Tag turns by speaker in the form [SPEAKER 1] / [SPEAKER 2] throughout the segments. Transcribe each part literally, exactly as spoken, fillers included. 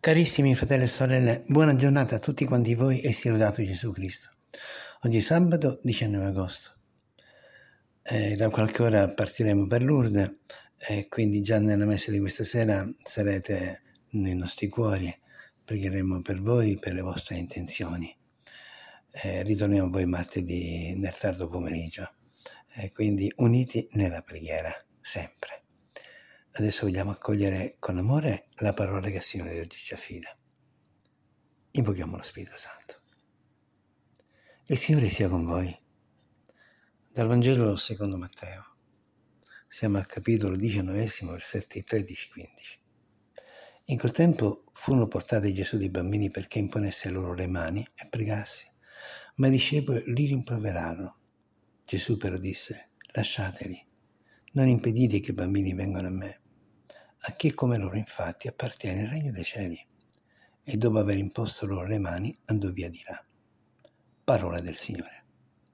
[SPEAKER 1] Carissimi fratelli e sorelle, buona giornata a tutti quanti voi e sia lodato Gesù Cristo. Oggi è sabato diciannove agosto, eh, da qualche ora partiremo per Lourdes e quindi già nella messa di questa sera sarete nei nostri cuori, pregheremo per voi, per le vostre intenzioni. Eh, ritorniamo poi martedì nel tardo pomeriggio, eh, quindi uniti nella preghiera, sempre. Adesso vogliamo accogliere con amore la parola che il Signore oggi ci affida. Invochiamo lo Spirito Santo. Il Signore sia con voi. Dal Vangelo secondo Matteo. Siamo al capitolo diciannovesimo, versetti tredici quindici. In quel tempo furono portati a Gesù dei bambini perché imponesse loro le mani e pregasse, ma i discepoli li rimproverarono. Gesù però disse, lasciateli, non impedite che i bambini vengano a me. A chi come loro infatti appartiene il regno dei cieli. E dopo aver imposto loro le mani andò via di là. Parola del Signore.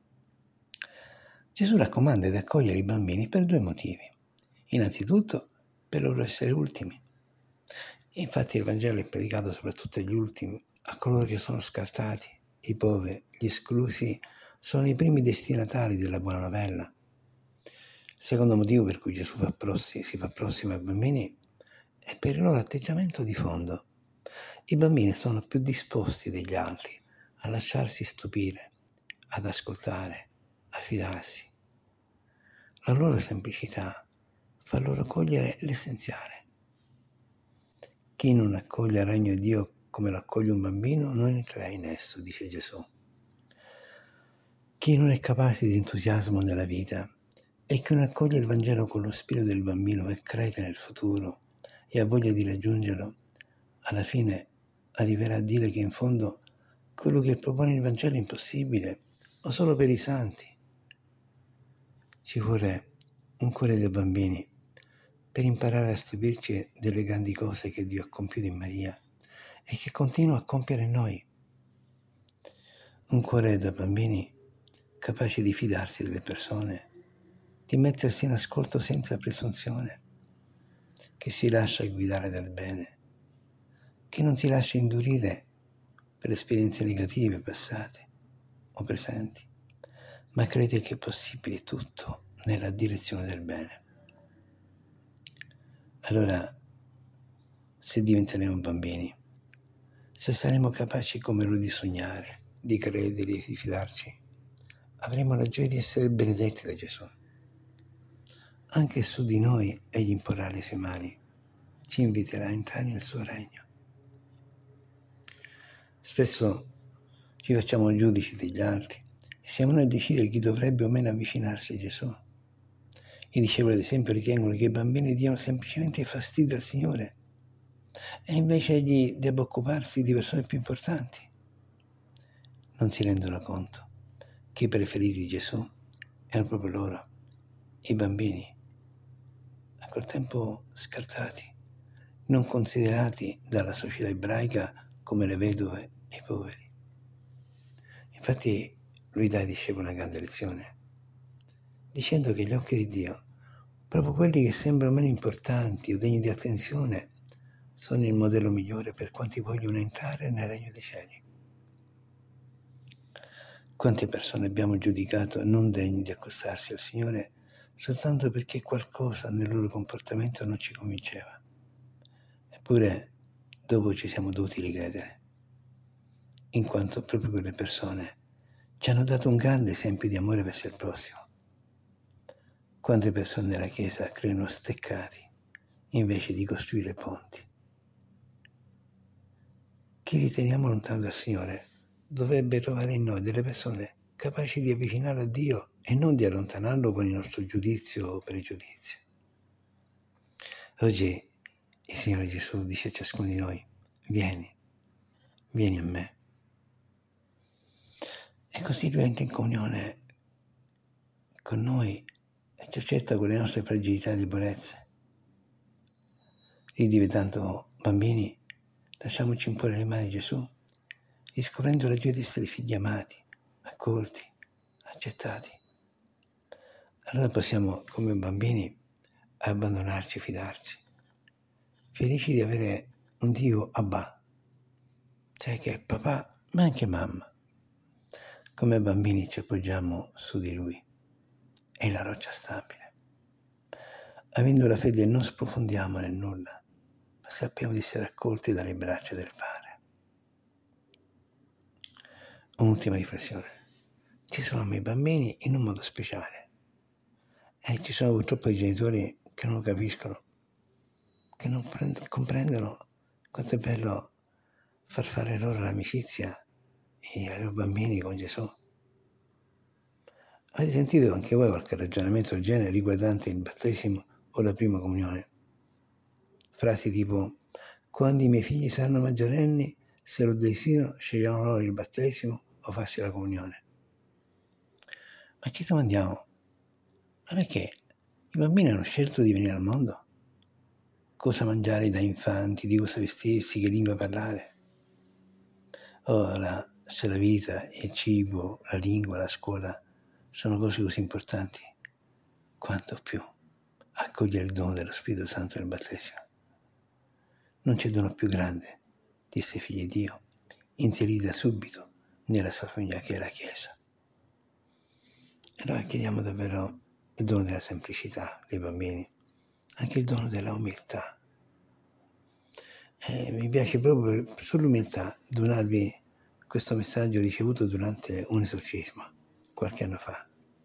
[SPEAKER 1] Gesù raccomanda di accogliere i bambini per due motivi. Innanzitutto per loro essere ultimi. Infatti il Vangelo è predicato soprattutto agli ultimi, a coloro che sono scartati, i poveri, gli esclusi, sono i primi destinatari della buona novella. Il secondo motivo per cui Gesù fa prossi, si fa prossimo ai bambini è per il loro atteggiamento di fondo. I bambini sono più disposti degli altri a lasciarsi stupire, ad ascoltare, a fidarsi. La loro semplicità fa loro cogliere l'essenziale. Chi non accoglie il regno di Dio come lo accoglie un bambino non entrerà in esso, dice Gesù. Chi non è capace di entusiasmo nella vita e chi non accoglie il Vangelo con lo spirito del bambino e crede nel futuro e ha voglia di raggiungerlo, alla fine arriverà a dire che in fondo quello che propone il Vangelo è impossibile o solo per i santi. Ci vuole un cuore dei bambini per imparare a stupirci delle grandi cose che Dio ha compiuto in Maria e che continua a compiere in noi. Un cuore da bambini capace di fidarsi delle persone, di mettersi in ascolto senza presunzione, che si lascia guidare dal bene, che non si lascia indurire per esperienze negative passate o presenti, ma crede che è possibile tutto nella direzione del bene. Allora, se diventeremo bambini, se saremo capaci come lui di sognare, di credere, di fidarci, avremo la gioia di essere benedetti da Gesù. Anche su di noi egli imporrà le sue mani, ci inviterà a entrare nel suo regno. Spesso ci facciamo giudici degli altri e siamo noi a decidere chi dovrebbe o meno avvicinarsi a Gesù. I discepoli, ad esempio, ritengono che i bambini diano semplicemente fastidio al Signore e invece egli debba occuparsi di persone più importanti. Non si rendono conto che i preferiti di Gesù erano proprio loro, i bambini, a quel tempo scartati, non considerati dalla società ebraica come le vedove e i poveri. Infatti lui dà ai discepoli una grande lezione, dicendo che gli occhi di Dio, proprio quelli che sembrano meno importanti o degni di attenzione, sono il modello migliore per quanti vogliono entrare nel regno dei cieli. Quante persone abbiamo giudicato non degni di accostarsi al Signore soltanto perché qualcosa nel loro comportamento non ci convinceva. Eppure dopo ci siamo dovuti ricredere, in quanto proprio quelle persone ci hanno dato un grande esempio di amore verso il prossimo. Quante persone nella Chiesa creano steccati invece di costruire ponti. Chi riteniamo lontano dal Signore dovrebbe trovare in noi delle persone capaci di avvicinarlo a Dio e non di allontanarlo con il nostro giudizio o pregiudizio. Oggi il Signore Gesù dice a ciascuno di noi, vieni, vieni a me. E così Lui entra in comunione con noi e ci accetta con le nostre fragilità e debolezze. Ridiventando bambini, lasciamoci imporre le mani di Gesù, riscoprendo la gioia di essere figli amati, accolti, accettati. Allora possiamo, come bambini, abbandonarci e fidarci, felici di avere un Dio Abba, cioè che papà, ma anche mamma, come bambini ci appoggiamo su di Lui, è la roccia stabile. Avendo la fede non sprofondiamo nel nulla, ma sappiamo di essere accolti dalle braccia del Padre. Un'ultima riflessione. Ci sono i bambini in un modo speciale e ci sono purtroppo i genitori che non lo capiscono, che non prend- comprendono quanto è bello far fare loro l'amicizia ai loro bambini con Gesù. Avete sentito anche voi qualche ragionamento del genere riguardante il battesimo o la prima comunione? Frasi tipo: quando i miei figli saranno maggiorenni, se lo desiderano, sceglieranno loro il battesimo o farsi la comunione. Ma ci domandiamo, ma perché i bambini hanno scelto di venire al mondo? Cosa mangiare da infanti, di cosa vestirsi, che lingua parlare? Ora, se la vita, il cibo, la lingua, la scuola sono cose così importanti, quanto più accogliere il dono dello Spirito Santo nel battesimo. Non c'è dono più grande di essere figli di Dio, inseriti da subito nella sua famiglia che è la Chiesa. Allora chiediamo davvero il dono della semplicità dei bambini, anche il dono della umiltà. Eh, mi piace proprio sull'umiltà donarvi questo messaggio ricevuto durante un esorcismo qualche anno fa.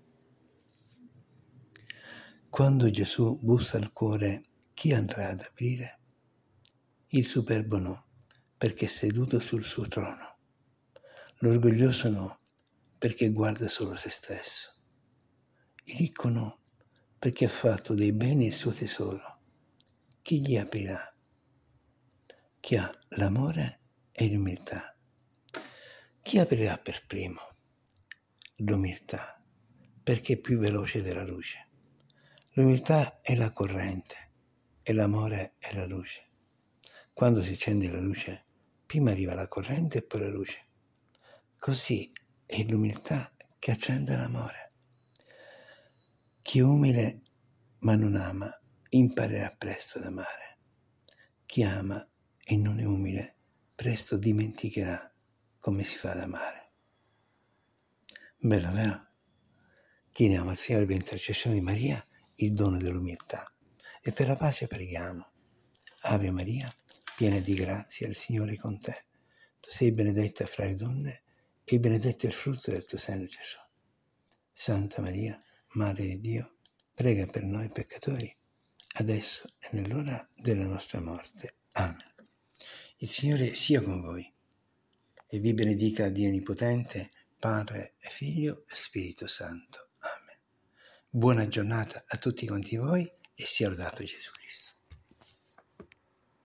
[SPEAKER 1] Quando Gesù bussa al cuore, chi andrà ad aprire? Il superbo no, perché è seduto sul suo trono. L'orgoglioso no, perché guarda solo se stesso. Il ricco no, perché ha fatto dei beni il suo tesoro. Chi gli aprirà? Chi ha l'amore e l'umiltà. Chi aprirà per primo? L'umiltà, perché è più veloce della luce. L'umiltà è la corrente e l'amore è la luce. Quando si accende la luce, prima arriva la corrente e poi la luce. Così è l'umiltà che accende l'amore. Chi è umile ma non ama, imparerà presto ad amare. Chi ama e non è umile, presto dimenticherà come si fa ad amare. Bello, vero? Chiediamo al Signore per intercessione di Maria il dono dell'umiltà e per la pace preghiamo. Ave Maria, piena di grazia, il Signore è con te. Tu sei benedetta fra le donne e benedetto è il frutto del tuo seno, Gesù. Santa Maria, Madre di Dio, prega per noi peccatori, adesso e nell'ora della nostra morte. Amen. Il Signore sia con voi e vi benedica Dio Onnipotente, Padre e Figlio e Spirito Santo. Amen. Buona giornata a tutti quanti voi e sia lodato Gesù Cristo.